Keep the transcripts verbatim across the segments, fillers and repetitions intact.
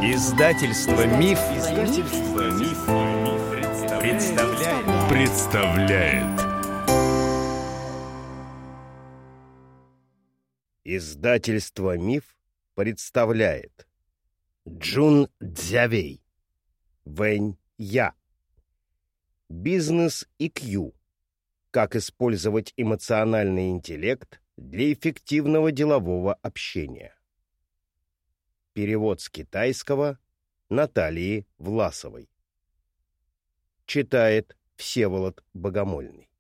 Издательство Миф, Издательство Миф, представляет. представляет. Издательство Миф представляет. Джун Цзявей. Вэнь Я. Бизнес и Кью. Как использовать эмоциональный интеллект для эффективного делового общения. Перевод с китайского Натальи Власовой. Читает Всеволод Богомольный.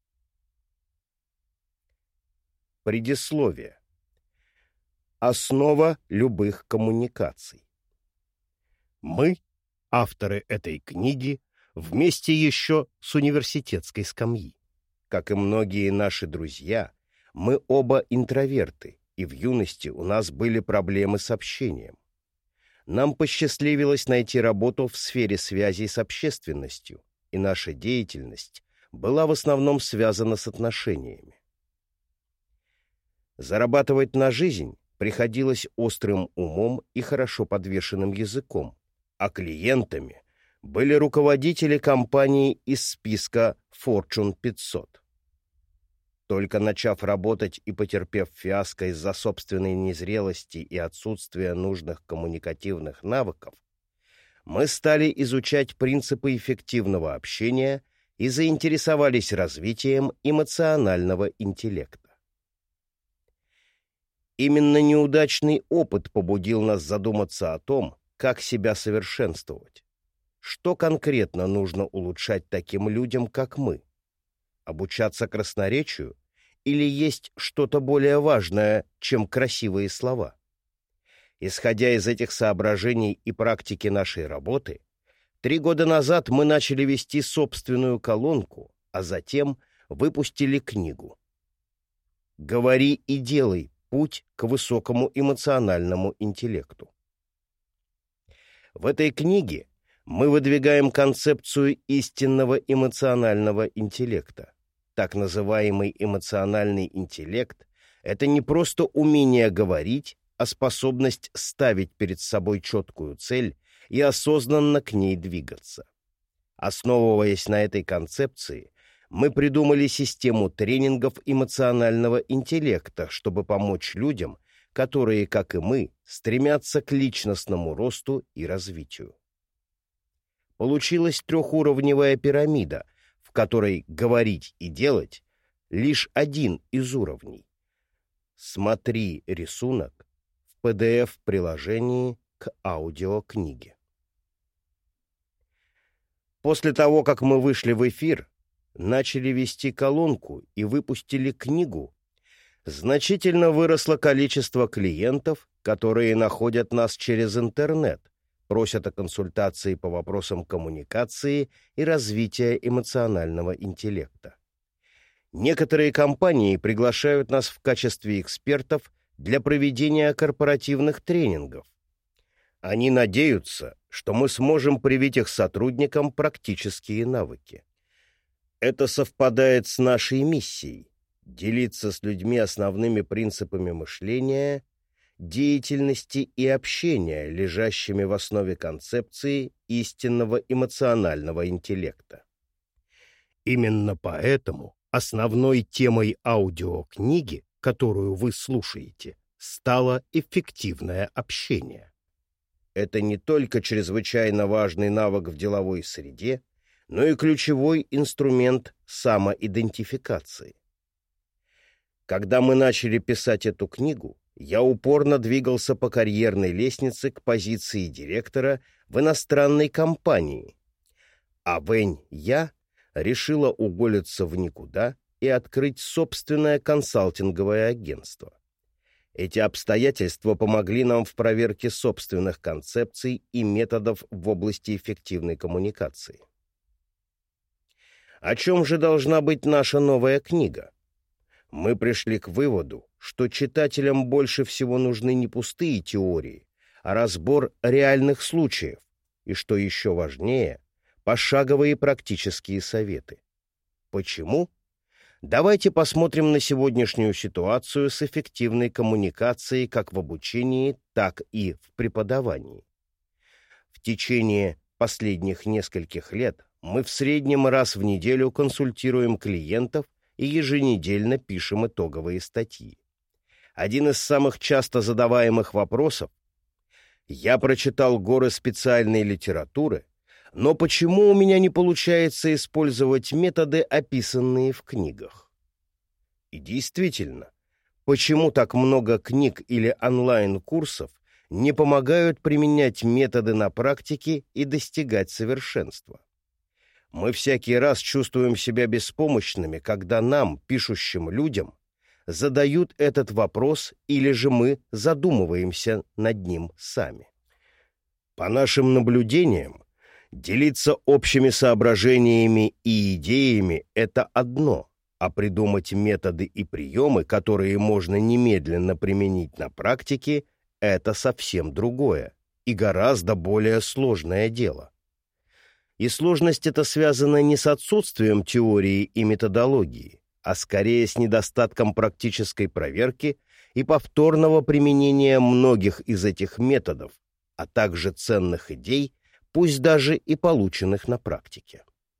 Предисловие. Основа любых коммуникаций. Мы, авторы этой книги, вместе еще с университетской скамьи. Как и многие наши друзья, мы оба интроверты, и в юности у нас были проблемы с общением. Нам посчастливилось найти работу в сфере связей с общественностью, и наша деятельность была в основном связана с отношениями. Зарабатывать на жизнь приходилось острым умом и хорошо подвешенным языком, а клиентами были руководители компаний из списка Fortune пятьсот. Только начав работать и потерпев фиаско из-за собственной незрелости и отсутствия нужных коммуникативных навыков, мы стали изучать принципы эффективного общения и заинтересовались развитием эмоционального интеллекта. Именно неудачный опыт побудил нас задуматься о том, как себя совершенствовать. Что конкретно нужно улучшать таким людям, как мы? Обучаться красноречию или есть что-то более важное, чем красивые слова? Исходя из этих соображений и практики нашей работы, три года назад мы начали вести собственную колонку, а затем выпустили книгу «Говори и делай. Путь к высокому эмоциональному интеллекту». В этой книге мы выдвигаем концепцию истинного эмоционального интеллекта. Так называемый эмоциональный интеллект — это не просто умение говорить, а способность ставить перед собой четкую цель и осознанно к ней двигаться. Основываясь на этой концепции, мы придумали систему тренингов эмоционального интеллекта, чтобы помочь людям, которые, как и мы, стремятся к личностному росту и развитию. Получилась трехуровневая пирамида, в которой говорить и делать — лишь один из уровней. Смотри рисунок в пи ди эф-приложении к аудиокниге. После того, как мы вышли в эфир, начали вести колонку и выпустили книгу, значительно выросло количество клиентов, которые находят нас через интернет, просят о консультации по вопросам коммуникации и развития эмоционального интеллекта. Некоторые компании приглашают нас в качестве экспертов для проведения корпоративных тренингов. Они надеются, что мы сможем привить их сотрудникам практические навыки. Это совпадает с нашей миссией — делиться с людьми основными принципами мышления, деятельности и общения, лежащими в основе концепции истинного эмоционального интеллекта. Именно поэтому основной темой аудиокниги, которую вы слушаете, стало эффективное общение. Это не только чрезвычайно важный навык в деловой среде, но и ключевой инструмент самоидентификации. Когда мы начали писать эту книгу, я упорно двигался по карьерной лестнице к позиции директора в иностранной компании, а Вэнь Я решила уволиться в никуда и открыть собственное консалтинговое агентство. Эти обстоятельства помогли нам в проверке собственных концепций и методов в области эффективной коммуникации. О чем же должна быть наша новая книга? Мы пришли к выводу, что читателям больше всего нужны не пустые теории, а разбор реальных случаев, и, что еще важнее, пошаговые практические советы. Почему? Давайте посмотрим на сегодняшнюю ситуацию с эффективной коммуникацией как в обучении, так и в преподавании. течение последних нескольких лет мы в среднем раз в неделю консультируем клиентов и еженедельно пишем итоговые статьи. Один из самых часто задаваемых вопросов: «Я прочитал горы специальной литературы, но почему у меня не получается использовать методы, описанные в книгах?» И действительно, почему так много книг или онлайн-курсов не помогают применять методы на практике и достигать совершенства? Мы всякий раз чувствуем себя беспомощными, когда нам, пишущим людям, задают этот вопрос, или же мы задумываемся над ним сами. По нашим наблюдениям, делиться общими соображениями и идеями — это одно, а придумать методы и приемы, которые можно немедленно применить на практике, это совсем другое и гораздо более сложное дело. И сложность эта связана не с отсутствием теории и методологии, а скорее с недостатком практической проверки и повторного применения многих из этих методов, а также ценных идей, пусть даже и полученных на практике.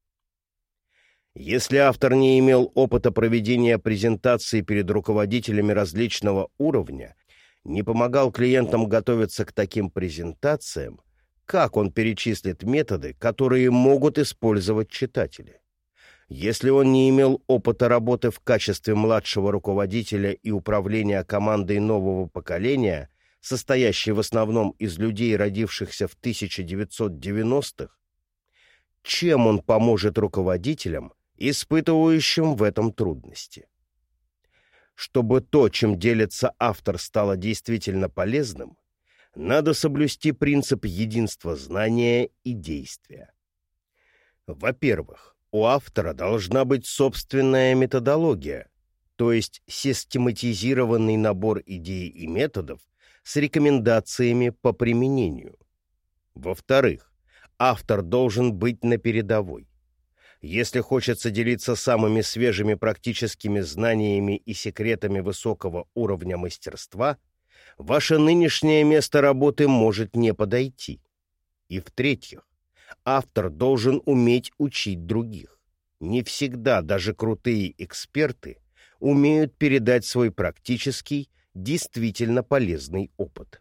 Если автор не имел опыта проведения презентаций перед руководителями различного уровня, не помогал клиентам готовиться к таким презентациям, как он перечислит методы, которые могут использовать читатели? Если он не имел опыта работы в качестве младшего руководителя и управления командой нового поколения, состоящей в основном из людей, родившихся в тысяча девятьсот девяностых, чем он поможет руководителям, испытывающим в этом трудности? Чтобы то, чем делится автор, стало действительно полезным, надо соблюсти принцип единства знания и действия. Во-первых, у автора должна быть собственная методология, то есть систематизированный набор идей и методов с рекомендациями по применению. Во-вторых, автор должен быть на передовой. Если хочется делиться самыми свежими практическими знаниями и секретами высокого уровня мастерства, ваше нынешнее место работы может не подойти. И в-третьих, автор должен уметь учить других. Не всегда даже крутые эксперты умеют передать свой практический, действительно полезный опыт.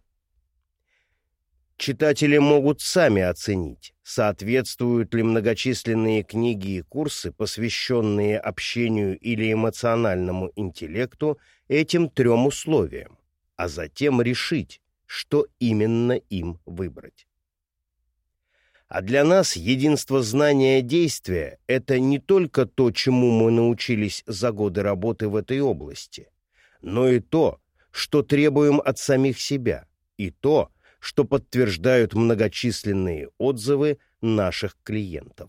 Читатели могут сами оценить, соответствуют ли многочисленные книги и курсы, посвященные общению или эмоциональному интеллекту, этим трем условиям, а затем решить, что именно им выбрать. А для нас единство знания действия — это не только то, чему мы научились за годы работы в этой области, но и то, что требуем от самих себя, и то, что подтверждают многочисленные отзывы наших клиентов.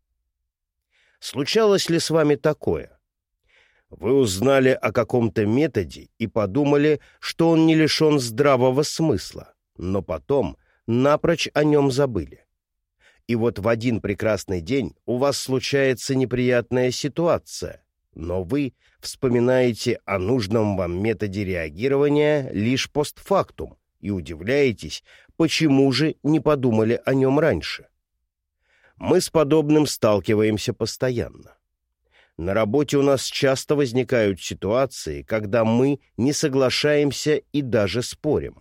Случалось ли с вами такое? Вы узнали о каком-то методе и подумали, что он не лишен здравого смысла, но потом напрочь о нем забыли. И вот в один прекрасный день у вас случается неприятная ситуация, но вы вспоминаете о нужном вам методе реагирования лишь постфактум и удивляетесь, почему же не подумали о нем раньше. Мы с подобным сталкиваемся постоянно. На работе у нас часто возникают ситуации, когда мы не соглашаемся и даже спорим.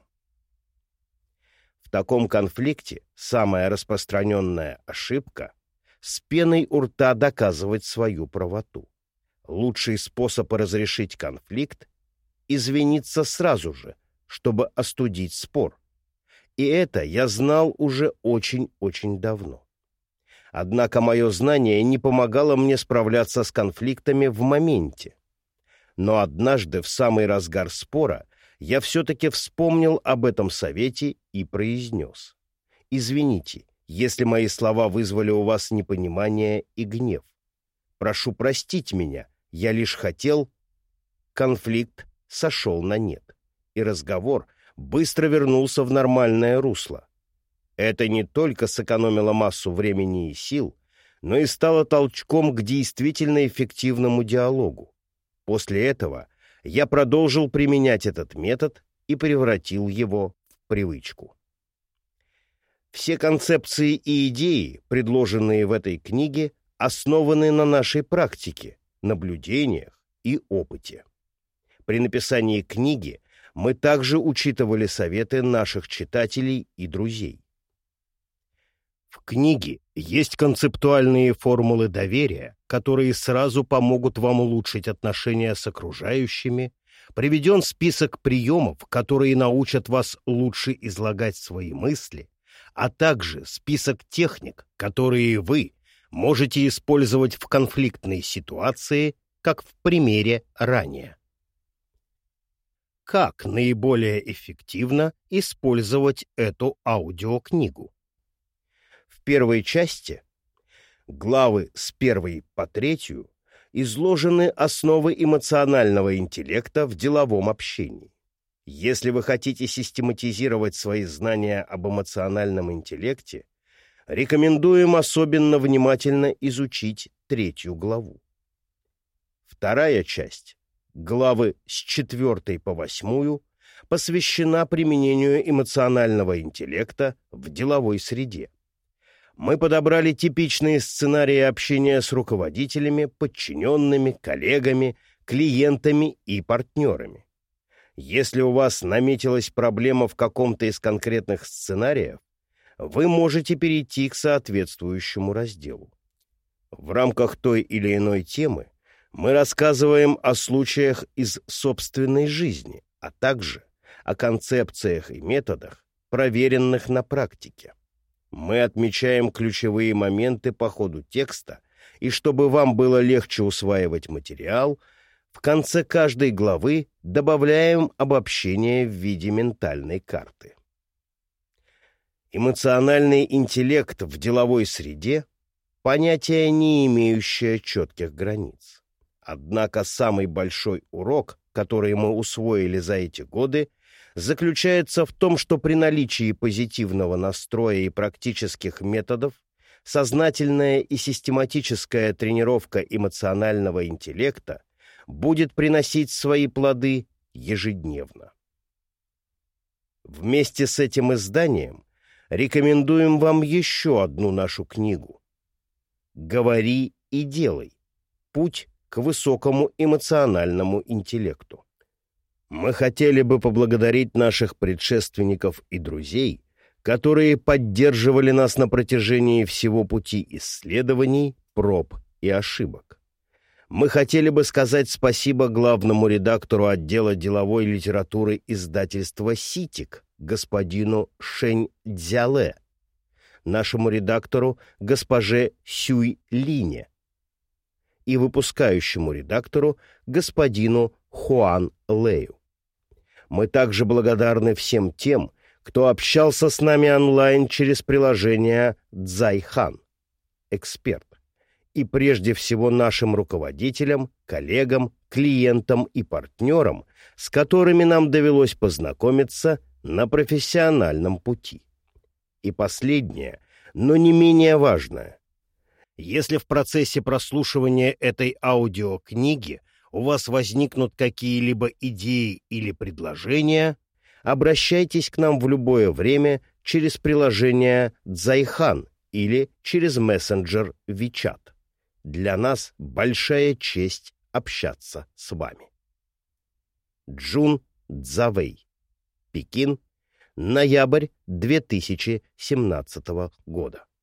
В таком конфликте самая распространенная ошибка — с пеной у рта доказывать свою правоту. Лучший способ разрешить конфликт — извиниться сразу же, чтобы остудить спор. И это я знал уже очень-очень давно. Однако мое знание не помогало мне справляться с конфликтами в моменте. Но однажды, в самый разгар спора, я все-таки вспомнил об этом совете и произнес: «Извините, если мои слова вызвали у вас непонимание и гнев. Прошу простить меня, я лишь хотел...» Конфликт сошел на нет, и разговор быстро вернулся в нормальное русло. Это не только сэкономило массу времени и сил, но и стало толчком к действительно эффективному диалогу. После этого я продолжил применять этот метод и превратил его в привычку. Все концепции и идеи, предложенные в этой книге, основаны на нашей практике, наблюдениях и опыте. При написании книги мы также учитывали советы наших читателей и друзей. В книге есть концептуальные формулы доверия, которые сразу помогут вам улучшить отношения с окружающими, приведен список приемов, которые научат вас лучше излагать свои мысли, а также список техник, которые вы можете использовать в конфликтной ситуации, как в примере ранее. Как наиболее эффективно использовать эту аудиокнигу? В первой части, главы с первой по третью, изложены основы эмоционального интеллекта в деловом общении. Если вы хотите систематизировать свои знания об эмоциональном интеллекте, рекомендуем особенно внимательно изучить третью главу. Вторая часть, главы с четвертой по восьмую, посвящена применению эмоционального интеллекта в деловой среде. Мы подобрали типичные сценарии общения с руководителями, подчиненными, коллегами, клиентами и партнерами. Если у вас наметилась проблема в каком-то из конкретных сценариев, вы можете перейти к соответствующему разделу. В рамках той или иной темы мы рассказываем о случаях из собственной жизни, а также о концепциях и методах, проверенных на практике. Мы отмечаем ключевые моменты по ходу текста, и чтобы вам было легче усваивать материал, в конце каждой главы добавляем обобщение в виде ментальной карты. Эмоциональный интеллект в деловой среде – понятие, не имеющее четких границ. Однако самый большой урок, который мы усвоили за эти годы, заключается в том, что при наличии позитивного настроя и практических методов сознательная и систематическая тренировка эмоционального интеллекта будет приносить свои плоды ежедневно. Вместе с этим изданием рекомендуем вам еще одну нашу книгу «Говори и делай. Путь к высокому эмоциональному интеллекту». Мы хотели бы поблагодарить наших предшественников и друзей, которые поддерживали нас на протяжении всего пути исследований, проб и ошибок. Мы хотели бы сказать спасибо главному редактору отдела деловой литературы издательства «Ситик» господину Шэнь Цзяле, нашему редактору госпоже Сюй Лине и выпускающему редактору господину Хуан Лэю. Мы также благодарны всем тем, кто общался с нами онлайн через приложение Цзайхан, эксперт, и прежде всего нашим руководителям, коллегам, клиентам и партнерам, с которыми нам довелось познакомиться на профессиональном пути. И последнее, но не менее важное. Если в процессе прослушивания этой аудиокниги у вас возникнут какие-либо идеи или предложения, обращайтесь к нам в любое время через приложение Цзайхан или через мессенджер WeChat. Для нас большая честь общаться с вами. Джун Цзавэй. Пекин. Ноябрь две тысячи семнадцатого года.